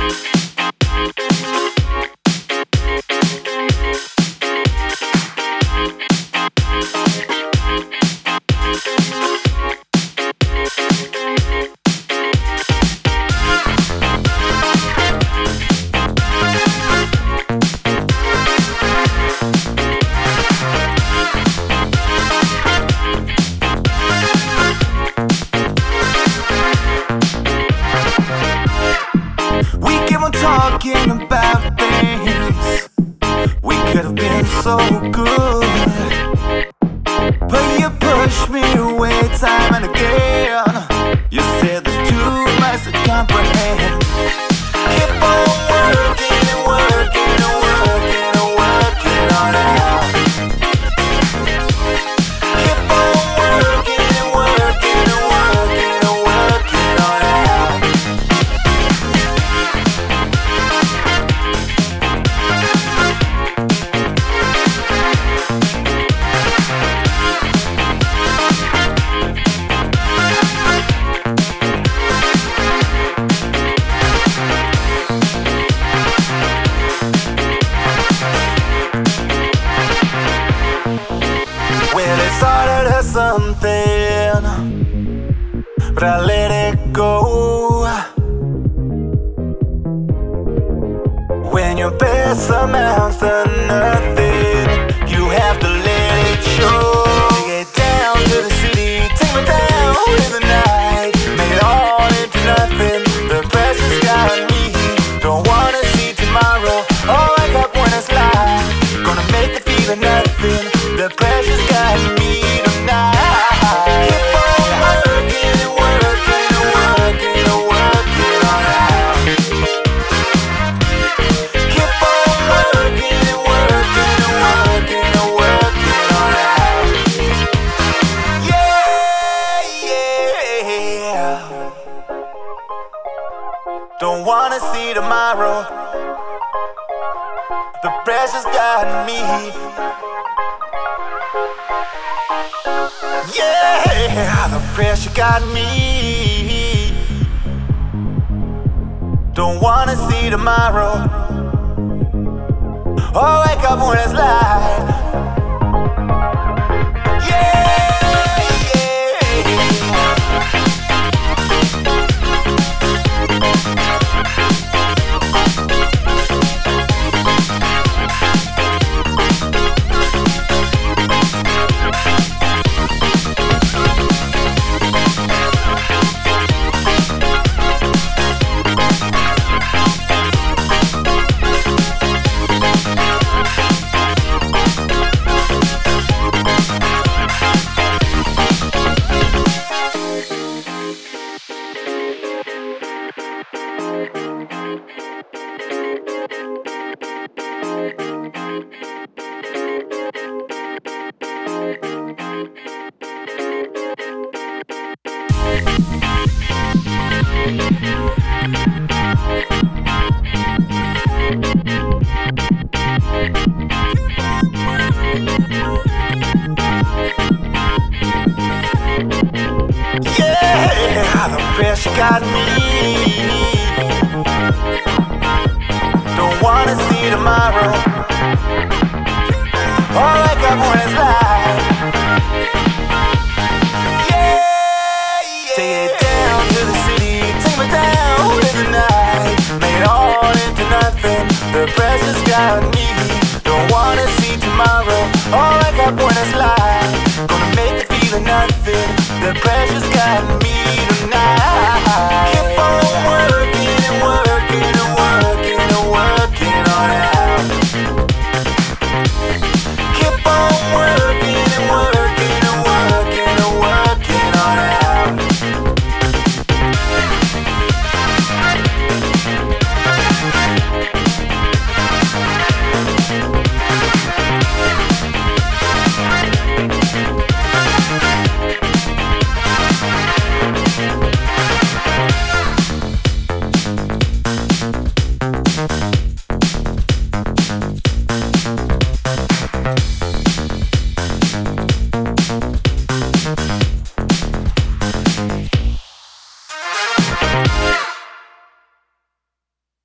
Talking about things we could have been so good, but you push me away time and again. You said there's too much to comprehend. Keep on working and working and working and working on it. Keep on working and working and working and working on it. Started as something, but I let it go. When your best amounts to nothing, you have to let it show. Take it down to the city, take me down in the night, make it all into nothing. The pressure's got me, don't wanna see tomorrow. All I got when it's life, gonna make the feeling nothing. The pressure's got me. Don't wanna see tomorrow. The pressure's got me. Yeah, the pressure got me. Don't wanna see tomorrow. Oh, wake up when it's light. Yeah, the pressure got me. Don't wanna see tomorrow. All I got when it's light. Take it down to the city, take me down in the night, make it all into nothing. The pressure's got me. Don't wanna see tomorrow. All I got when it's light, gonna make it feel nothing.